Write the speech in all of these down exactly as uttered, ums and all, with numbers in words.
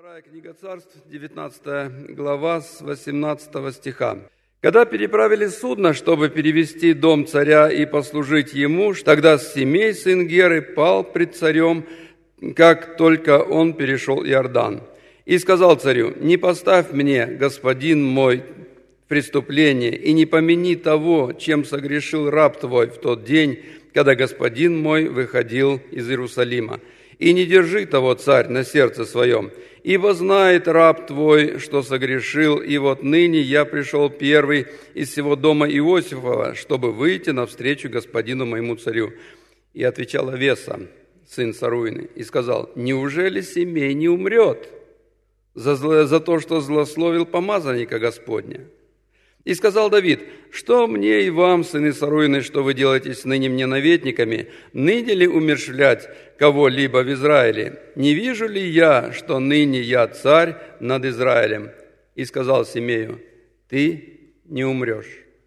Вторая книга Царств, девятнадцатая глава, с восемнадцатого стиха. «Когда переправили судно, чтобы перевести дом царя и послужить ему, тогда Симей, сын Геры, пал пред царем, как только он перешел Иордан. И сказал царю: не поставь мне, господин мой, преступление, и не помяни того, чем согрешил раб твой в тот день, когда господин мой выходил из Иерусалима. И не держи того, царь, на сердце своем, ибо знает раб твой, что согрешил, и вот ныне я пришел первый из всего дома Иосифова, чтобы выйти навстречу господину моему царю». И отвечал Авеса, сын Саруины, и сказал: неужели Симей не умрет за, зло, за то, что злословил помазанника Господня? И сказал Давид: что мне и вам, сыны Саруины, что вы делаетесь ныне мне наветниками? Ныне ли умерщвлять кого-либо в Израиле? Не вижу ли я, что ныне я царь над Израилем? И сказал Симею: ты не умрешь.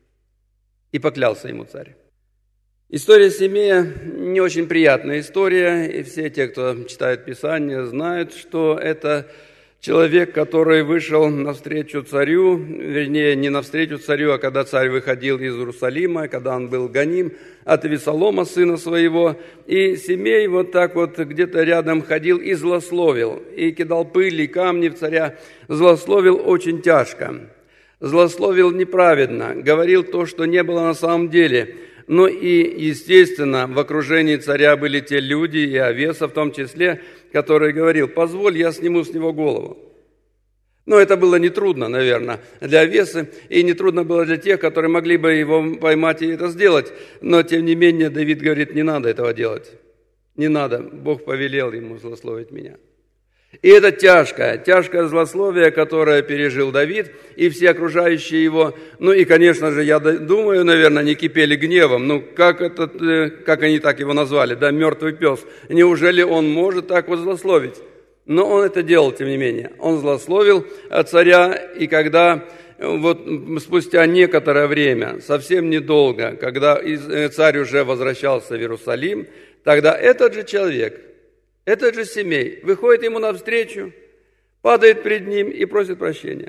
И поклялся ему царь. История Симея не очень приятная история, и все те, кто читает Писание, знают, что это человек, который вышел навстречу царю, вернее, не навстречу царю, а когда царь выходил из Иерусалима, когда он был гоним от Авесолома, сына своего. И Симей вот так вот где-то рядом ходил и злословил, и кидал пыль и камни в царя. Злословил очень тяжко, злословил неправедно, говорил то, что не было на самом деле. Ну и, естественно, в окружении царя были те люди, и Авеса в том числе, который говорил: позволь, я сниму с него голову. Но это было нетрудно, наверное, для Авесы, и нетрудно было для тех, которые могли бы его поймать и это сделать. Но, тем не менее, Давид говорит: не надо этого делать, не надо, Бог повелел ему злословить меня. И это тяжкое, тяжкое злословие, которое пережил Давид и все окружающие его. Ну и, конечно же, я думаю, наверное, не кипели гневом. Ну, как, это, как они так его назвали, да, мертвый пес. Неужели он может так вот злословить? Но он это делал, тем не менее. Он злословил царя, и когда вот спустя некоторое время, совсем недолго, когда царь уже возвращался в Иерусалим, тогда этот же человек, этот же Симей выходит ему навстречу, падает пред ним и просит прощения.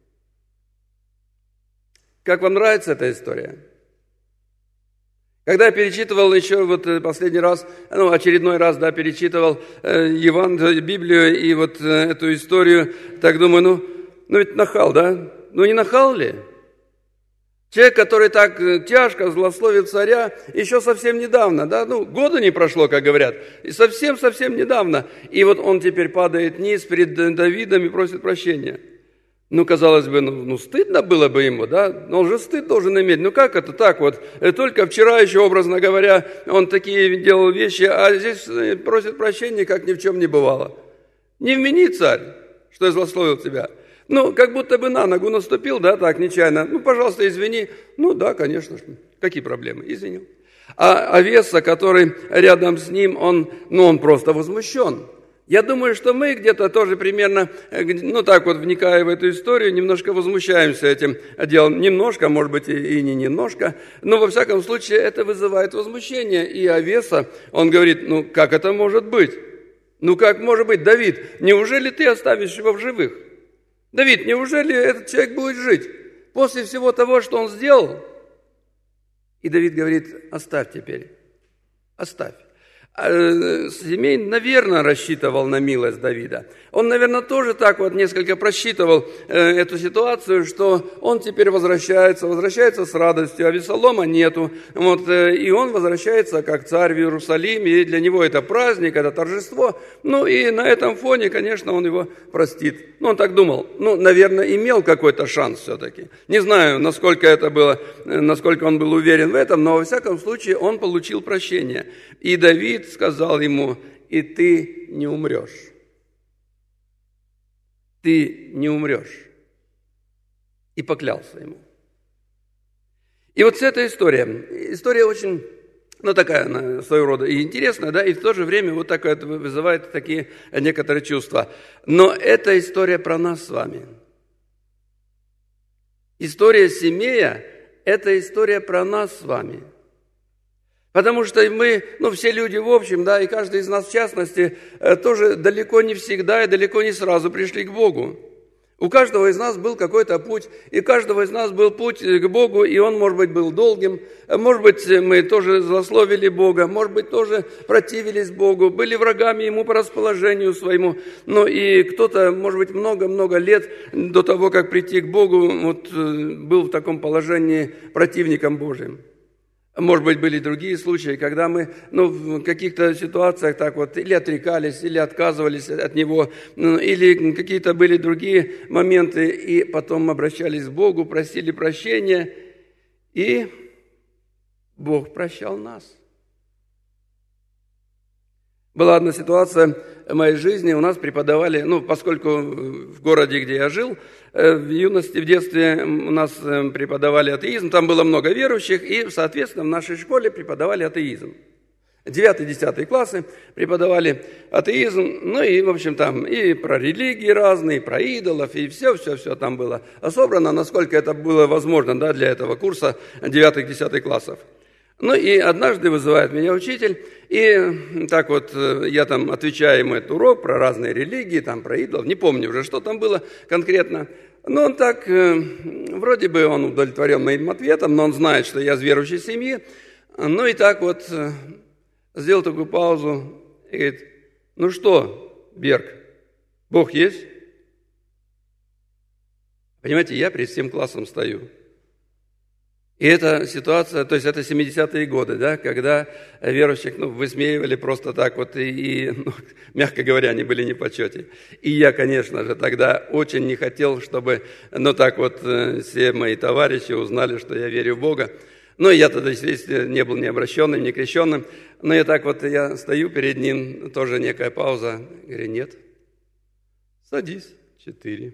Как вам нравится эта история? Когда я перечитывал еще вот последний раз, ну, очередной раз, да, перечитывал э, Евангелие, Библию и вот э, эту историю, так думаю, ну, ну ведь нахал, да? Ну не нахал ли? Человек, который так тяжко злословил царя еще совсем недавно, да, ну, года не прошло, как говорят, и совсем-совсем недавно. И вот он теперь падает низ перед Давидом и просит прощения. Ну, казалось бы, ну, ну стыдно было бы ему, да, но он же стыд должен иметь. Ну, как это так вот? Только вчера еще, образно говоря, он такие делал вещи, а здесь просит прощения, как ни в чем не бывало. Не вмени, царь, что я злословил тебя. Ну, как будто бы на ногу наступил, да, так, нечаянно. Ну, пожалуйста, извини. Ну, да, конечно. Какие проблемы? Извинил. А Авеса, который рядом с ним, он, ну, он просто возмущен. Я думаю, что мы где-то тоже примерно, ну, так вот, вникая в эту историю, немножко возмущаемся этим делом. Немножко, может быть, и не немножко. Но, во всяком случае, это вызывает возмущение. И Авеса, он говорит: ну, как это может быть? Ну, как может быть, Давид, неужели ты оставишь его в живых? Давид, неужели этот человек будет жить после всего того, что он сделал? И Давид говорит: оставь теперь, оставь. Симей, наверное, рассчитывал на милость Давида. Он, наверное, тоже так вот несколько просчитывал эту ситуацию, что он теперь возвращается, возвращается с радостью, а Авесолома нету. Вот, и он возвращается как царь в Иерусалим, и для него это праздник, это торжество. Ну и на этом фоне, конечно, он его простит. Ну, он так думал. Ну, наверное, имел какой-то шанс все-таки. Не знаю, насколько это было, насколько он был уверен в этом, но во всяком случае он получил прощение. И Давид сказал ему: и ты не умрешь. Ты не умрешь. И поклялся ему. И вот с этой историей, история очень, ну, такая, своего рода, и интересная, да, и в то же время вот такая вызывает такие некоторые чувства. Но это история про нас с вами. История Симея – это история про нас с вами. Потому что мы, ну, все люди в общем, да, и каждый из нас в частности, тоже далеко не всегда и далеко не сразу пришли к Богу. У каждого из нас был какой-то путь, и у каждого из нас был путь к Богу, и он, может быть, был долгим, может быть, мы тоже злословили Бога, может быть, тоже противились Богу, были врагами Ему по расположению своему, но и кто-то, может быть, много-много лет до того, как прийти к Богу, вот, был в таком положении противником Божьим. Может быть, были другие случаи, когда мы ну, в каких-то ситуациях так вот или отрекались, или отказывались от Него, или какие-то были другие моменты, и потом обращались к Богу, просили прощения, и Бог прощал нас. Была одна ситуация в моей жизни, у нас преподавали, ну, поскольку в городе, где я жил, в юности, в детстве у нас преподавали атеизм, там было много верующих, и, соответственно, в нашей школе преподавали атеизм. девятый-десятый классы преподавали атеизм, ну и, в общем, там и про религии разные, и про идолов, и все-все-все там было собрано, насколько это было возможно, да, для этого курса девятых-десятых классов. Ну и однажды вызывает меня учитель, и так вот я там отвечаю ему этот урок про разные религии, там про идолов, не помню уже, что там было конкретно. Но он так, вроде бы он удовлетворен моим ответом, но он знает, что я из верующей семьи. Ну и так вот сделал такую паузу и говорит: ну что, Берг, Бог есть? Понимаете, я перед всем классом стою. И эта ситуация, то есть это семидесятые годы, да, когда верующих ну, высмеивали просто так вот, и, и ну, мягко говоря, они были не в почете. И я, конечно же, тогда очень не хотел, чтобы, ну так вот, все мои товарищи узнали, что я верю в Бога. Ну, я тогда, естественно, не был ни обращенным, ни крещенным. Но я так вот, я стою перед ним, тоже некая пауза. Говорю: нет, садись, четыре.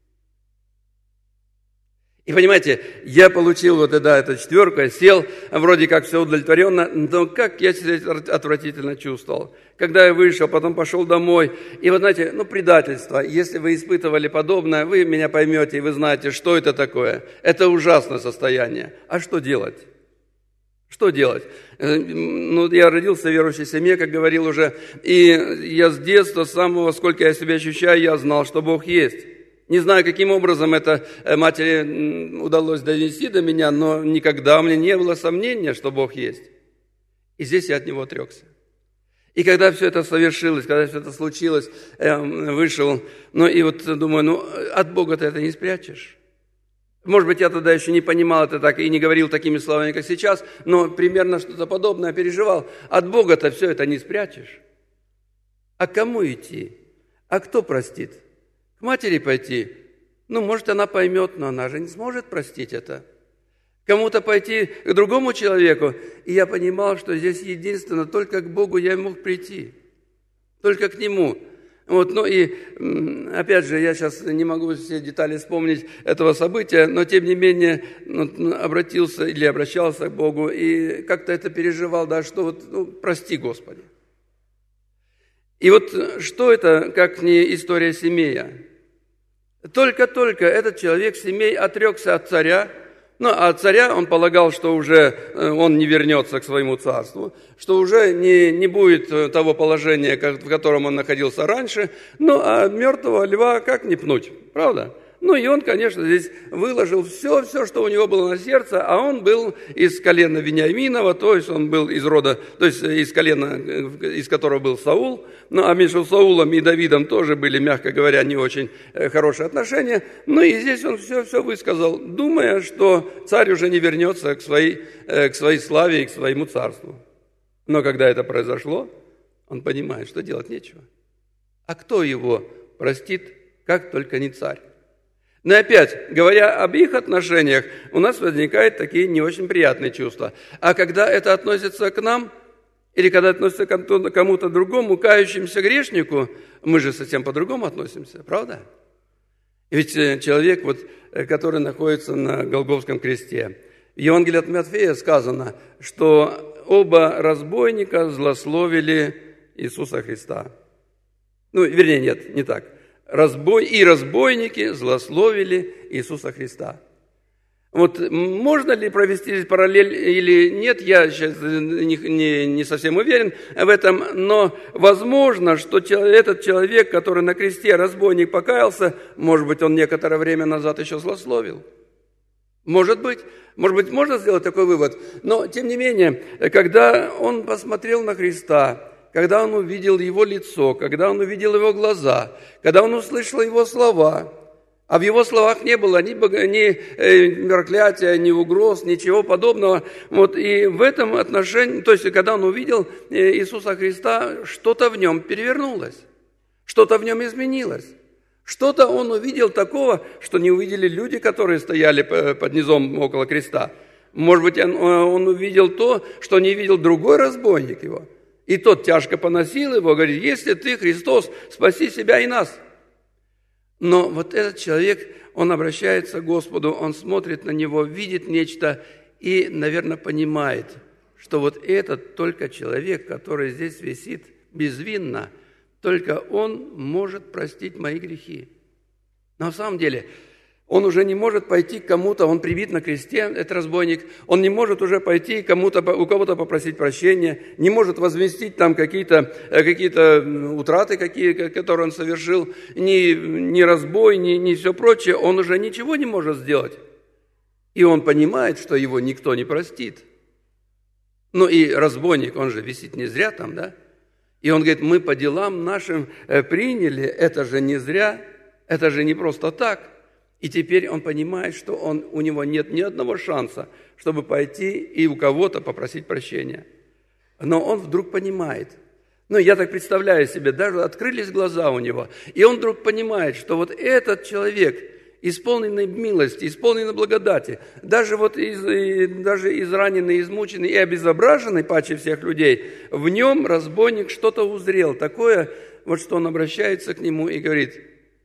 И понимаете, я получил вот тогда эту четверку, я сел, вроде как все удовлетворенно, но как я себя отвратительно чувствовал. Когда я вышел, потом пошел домой, и вот знаете, ну предательство, если вы испытывали подобное, вы меня поймете, и вы знаете, что это такое. Это ужасное состояние. А что делать? Что делать? Ну, я родился в верующей семье, как говорил уже, и я с детства, с самого, сколько я себя ощущаю, я знал, что Бог есть. Не знаю, каким образом это матери удалось довести до меня, но никогда у меня не было сомнения, что Бог есть. И здесь я от Него отрекся. И когда все это совершилось, когда все это случилось, вышел, ну и вот думаю, ну от Бога ты это не спрячешь. Может быть, я тогда еще не понимал это так и не говорил такими словами, как сейчас, но примерно что-то подобное переживал. От Бога-то все это не спрячешь. А к кому идти? А кто простит? К матери пойти? Ну, может, она поймет, но она же не сможет простить это. Кому-то пойти к другому человеку. И я понимал, что здесь единственно только к Богу я мог прийти. Только к Нему. Вот, ну и, опять же, я сейчас не могу все детали вспомнить этого события, но, тем не менее, ну, обратился или обращался к Богу и как-то это переживал, да, что вот, ну, прости, Господи. И вот что это, как не история Семея? Только-только этот человек, Семей, отрекся от царя. Ну, а царя он полагал, что уже он не вернется к своему царству, что уже не, не будет того положения, в котором он находился раньше. Ну, а мертвого льва как не пнуть, правда? Ну, и он, конечно, здесь выложил все, все, что у него было на сердце, а он был из колена Вениаминова, то есть он был из рода, то есть из колена, из которого был Саул. Ну, а между Саулом и Давидом тоже были, мягко говоря, не очень хорошие отношения. Ну, и здесь он все-все высказал, думая, что царь уже не вернется к своей, к своей славе и к своему царству. Но когда это произошло, он понимает, что делать нечего. А кто его простит, как только не царь? Но опять, говоря об их отношениях, у нас возникают такие не очень приятные чувства. А когда это относится к нам, или когда относится к кому-то другому, кающемуся грешнику, мы же совсем по-другому относимся, правда? Ведь человек, вот, который находится на Голгофском кресте, в Евангелии от Матфея сказано, что оба разбойника злословили Иисуса Христа. Ну, вернее, нет, не так. Разбой, и разбойники злословили Иисуса Христа. Вот можно ли провести здесь параллель или нет, я сейчас не, не, не совсем уверен в этом, но возможно, что этот человек, который на кресте, разбойник, покаялся, может быть, он некоторое время назад еще злословил. Может быть, может быть, можно сделать такой вывод, но тем не менее, когда он посмотрел на Христа, когда он увидел его лицо, когда он увидел его глаза, когда он услышал его слова, а в его словах не было ни, ни проклятия, ни угроз, ничего подобного. Вот, и в этом отношении, то есть, когда он увидел Иисуса Христа, что-то в нем перевернулось, что-то в нем изменилось. Что-то он увидел такого, что не увидели люди, которые стояли под низом около креста. Может быть, он, он увидел то, что не видел другой разбойник его. И тот тяжко поносил его, говорит: если ты Христос, спаси себя и нас. Но вот этот человек, он обращается к Господу, он смотрит на него, видит нечто и, наверное, понимает, что вот этот только человек, который здесь висит безвинно, только он может простить мои грехи. Но на самом деле он уже не может пойти к кому-то, он прибит на кресте, этот разбойник, он не может уже пойти кому-то, у кого-то попросить прощения, не может возместить там какие-то, какие-то утраты, какие, которые он совершил, ни, ни разбой, ни, ни все прочее, он уже ничего не может сделать. И он понимает, что его никто не простит. Ну и разбойник, он же висит не зря там, да? И он говорит: мы по делам нашим приняли, это же не зря, это же не просто так. И теперь он понимает, что он, у него нет ни одного шанса, чтобы пойти и у кого-то попросить прощения. Но он вдруг понимает, ну я так представляю себе, даже открылись глаза у него, и он вдруг понимает, что вот этот человек, исполненный милости, исполненный благодати, даже вот из, даже израненный, измученный и обезображенный паче всех людей, в нем разбойник что-то узрел, такое, вот что он обращается к нему и говорит: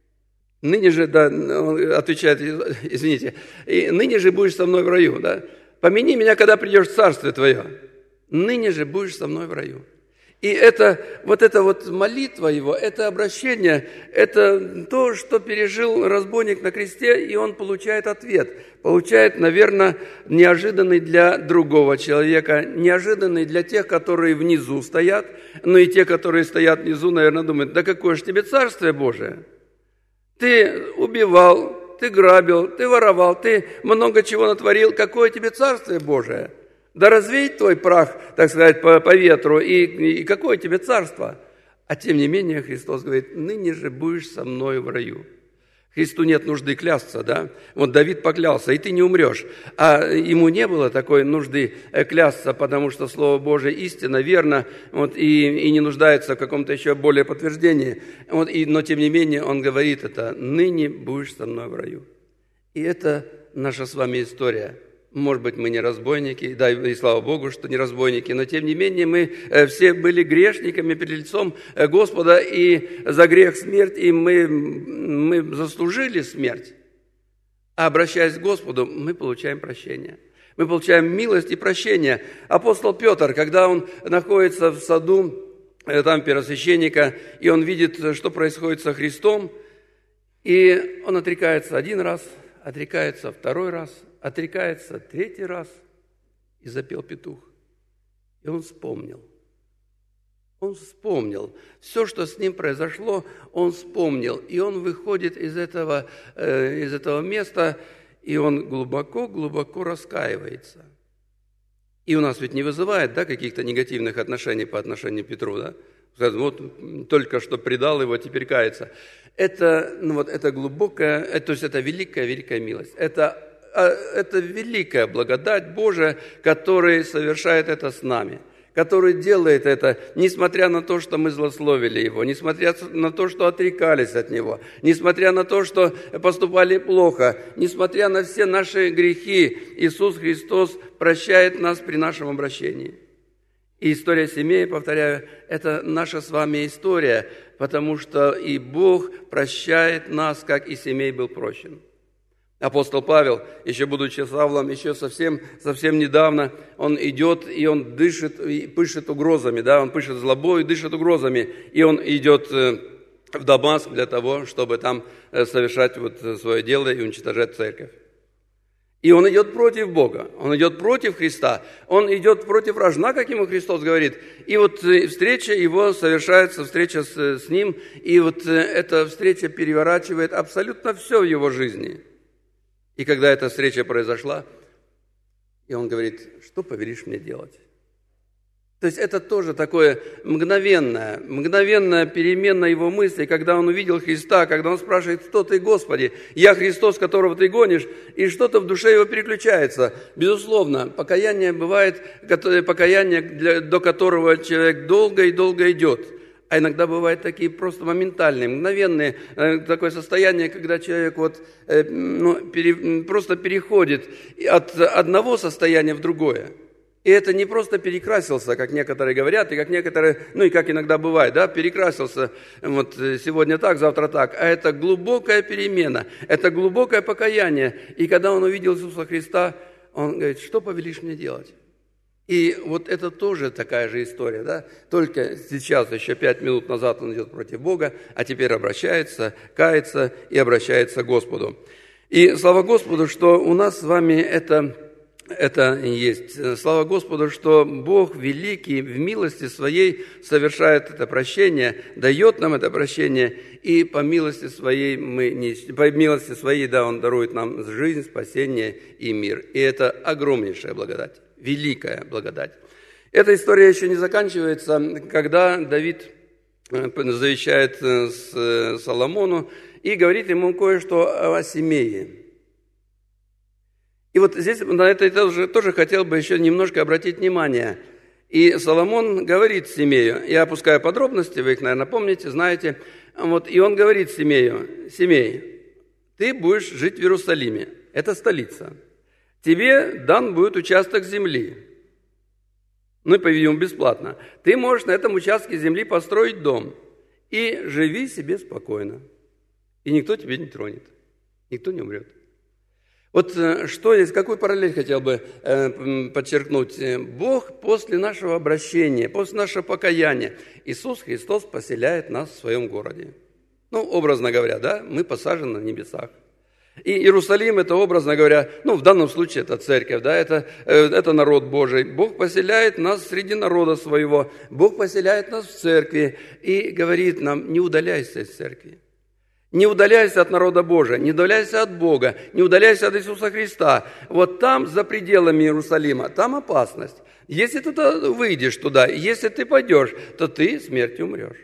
ныне же, да, он отвечает, извините, и ныне же будешь со мной в раю, да? Помяни меня, когда придешь в царствие твое. Ныне же будешь со мной в раю. И это, вот эта вот молитва его, это обращение, это то, что пережил разбойник на кресте, и он получает ответ. Получает, наверное, неожиданный для другого человека, неожиданный для тех, которые внизу стоят, но и те, которые стоят внизу, наверное, думают: да какое же тебе царствие Божие? Ты убивал, ты грабил, ты воровал, ты много чего натворил. Какое тебе царствие Божие? Да развеет твой прах, так сказать, по, по ветру, и, и какое тебе царство? А тем не менее Христос говорит: ныне же будешь со мной в раю. Христу нет нужды клясться, да? Вот Давид поклялся: и ты не умрешь. А ему не было такой нужды клясться, потому что Слово Божие истинно, верно, вот, и, и не нуждается в каком-то еще более подтверждении. Вот, и, но тем не менее он говорит это: ныне будешь со мной в раю. И это наша с вами история. Может быть, мы не разбойники, да, и слава Богу, что не разбойники, но тем не менее мы все были грешниками перед лицом Господа, и за грех смерть, и мы, мы заслужили смерть. А обращаясь к Господу, мы получаем прощение. Мы получаем милость и прощение. Апостол Петр, когда он находится в саду, там первосвященника, и он видит, что происходит со Христом, и он отрекается один раз, отрекается второй раз, отрекается третий раз, и запел петух. И он вспомнил. Он вспомнил. Все, что с ним произошло, он вспомнил. И он выходит из этого, э, из этого места, и он глубоко-глубоко раскаивается. И у нас ведь не вызывает, да, каких-то негативных отношений по отношению к Петру, да? Вот только что предал его, теперь кается. Это, ну вот, это глубокая, это, то есть это великая-великая милость. Это Это великая благодать Божия, который совершает это с нами, который делает это, несмотря на то, что мы злословили Его, несмотря на то, что отрекались от Него, несмотря на то, что поступали плохо, несмотря на все наши грехи, Иисус Христос прощает нас при нашем обращении. И история семей, повторяю, это наша с вами история, потому что и Бог прощает нас, как и семей был прощен. Апостол Павел, еще будучи Савлом, еще совсем, совсем недавно, он идет и он дышит, и пышет угрозами, да, он пышет злобой и дышит угрозами, и он идет в Дамаск для того, чтобы там совершать вот свое дело и уничтожать церковь. И он идет против Бога, он идет против Христа, он идет против рожна, как ему Христос говорит. И вот встреча его совершается, встреча с, с ним, и вот эта встреча переворачивает абсолютно все в его жизни. И когда эта встреча произошла, и он говорит: что повелишь мне делать? То есть это тоже такое мгновенное, мгновенная перемена его мыслей, когда он увидел Христа, когда он спрашивает: кто ты, Господи? Я Христос, которого ты гонишь, и что-то в душе его переключается. Безусловно, покаяние бывает, покаяние, до которого человек долго и долго идет. А иногда бывают такие просто моментальные, мгновенные, такое состояние, когда человек вот, ну, пере, просто переходит от одного состояния в другое. И это не просто перекрасился, как некоторые говорят, и как некоторые, ну и как иногда бывает, да, перекрасился вот сегодня так, завтра так, а это глубокая перемена, это глубокое покаяние. И когда он увидел Иисуса Христа, он говорит: что повелишь мне делать? И вот это тоже такая же история, да, только сейчас, еще пять минут назад он идет против Бога, а теперь обращается, кается и обращается к Господу. И слава Господу, что у нас с вами это... Это есть. Слава Господу, что Бог великий в милости Своей совершает это прощение, дает нам это прощение, и по милости Своей, мы не, по милости Своей, да, Он дарует нам жизнь, спасение и мир. И это огромнейшая благодать, великая благодать. Эта история еще не заканчивается, когда Давид завещает Соломону и говорит ему кое-что о Семее. И вот здесь на это я тоже, тоже хотел бы еще немножко обратить внимание. И Соломон говорит Семею, я опускаю подробности, вы их, наверное, помните, знаете. Вот, и он говорит Семею: Семей, ты будешь жить в Иерусалиме, это столица. Тебе дан будет участок земли, ну и, по-видимому, бесплатно. Ты можешь на этом участке земли построить дом и живи себе спокойно. И никто тебя не тронет, никто не умрет. Вот что есть, какую параллель хотел бы э, подчеркнуть. Бог после нашего обращения, после нашего покаяния, Иисус Христос поселяет нас в своем городе. Ну, образно говоря, да, мы посажены на небесах. И Иерусалим – это, образно говоря, ну, в данном случае это церковь, да, это, э, это народ Божий. Бог поселяет нас среди народа своего, Бог поселяет нас в церкви и говорит нам: не удаляйся из церкви. Не удаляйся от народа Божия, не удаляйся от Бога, не удаляйся от Иисуса Христа. Вот там, за пределами Иерусалима, там опасность. Если ты выйдешь туда, если ты пойдешь, то ты смертью умрешь.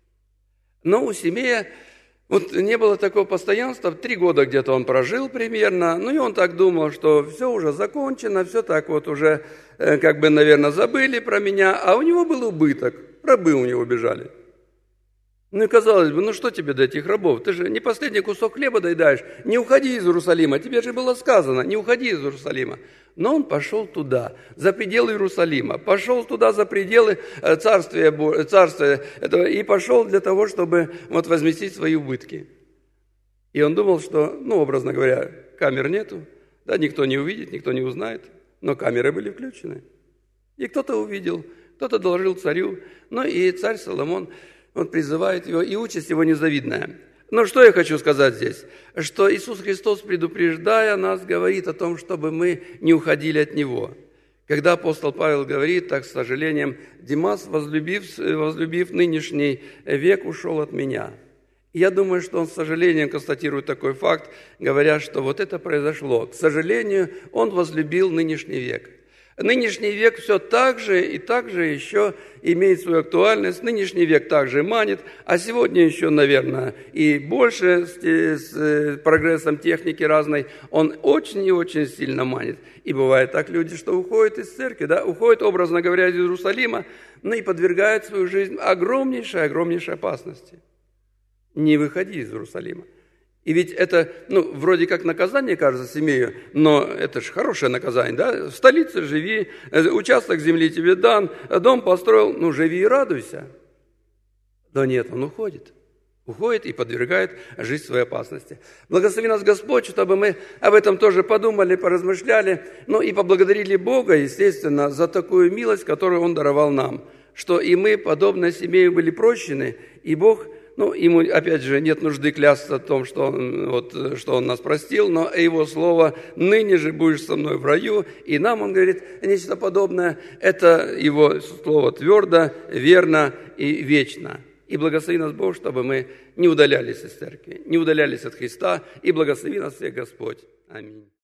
Но у Семея вот не было такого постоянства. Три года где-то он прожил примерно. Ну и он так думал, что все уже закончено, все так вот уже, как бы, наверное, забыли про меня. А у него был убыток, рабы у него бежали. Ну и казалось бы, ну что тебе до этих рабов? Ты же не последний кусок хлеба доедаешь. Не уходи из Иерусалима. Тебе же было сказано: не уходи из Иерусалима. Но он пошел туда, за пределы Иерусалима. Пошел туда за пределы царствия, царствия этого, и пошел для того, чтобы вот возместить свои убытки. И он думал, что, ну, образно говоря, камер нету, да, никто не увидит, никто не узнает. Но камеры были включены. И кто-то увидел, кто-то доложил царю. Ну и царь Соломон... Он призывает его, и участь его незавидная. Но что я хочу сказать здесь? Что Иисус Христос, предупреждая нас, говорит о том, чтобы мы не уходили от Него. Когда апостол Павел говорит, так с сожалением: Димас, возлюбив, возлюбив нынешний век, ушел от меня. И я думаю, что он с сожалением констатирует такой факт, говоря, что вот это произошло. К сожалению, он возлюбил нынешний век. Нынешний век все так же и так же еще имеет свою актуальность. Нынешний век также манит, а сегодня еще, наверное, и больше с, с прогрессом техники разной, он очень и очень сильно манит. И бывает так люди, что уходят из церкви, да, уходят, образно говоря, из Иерусалима, ну и подвергают свою жизнь огромнейшей, огромнейшей опасности. Не выходи из Иерусалима. И ведь это, ну, вроде как наказание, кажется, Семею, но это же хорошее наказание, да? В столице живи, участок земли тебе дан, дом построил, ну, живи и радуйся. Но нет, он уходит. Уходит и подвергает жизнь своей опасности. Благослови нас Господь, чтобы мы об этом тоже подумали, поразмышляли, ну и поблагодарили Бога, естественно, за такую милость, которую Он даровал нам, что и мы, подобно Семею, были прощены, и Бог Ну, ему, опять же, нет нужды клясться о том, что он, вот, что он нас простил, но его слово «ныне же будешь со мной в раю», и нам, он говорит, нечто подобное, это его слово твердо, верно и вечно. И благослови нас Бог, чтобы мы не удалялись из церкви, не удалялись от Христа, и благослови нас всех Господь. Аминь.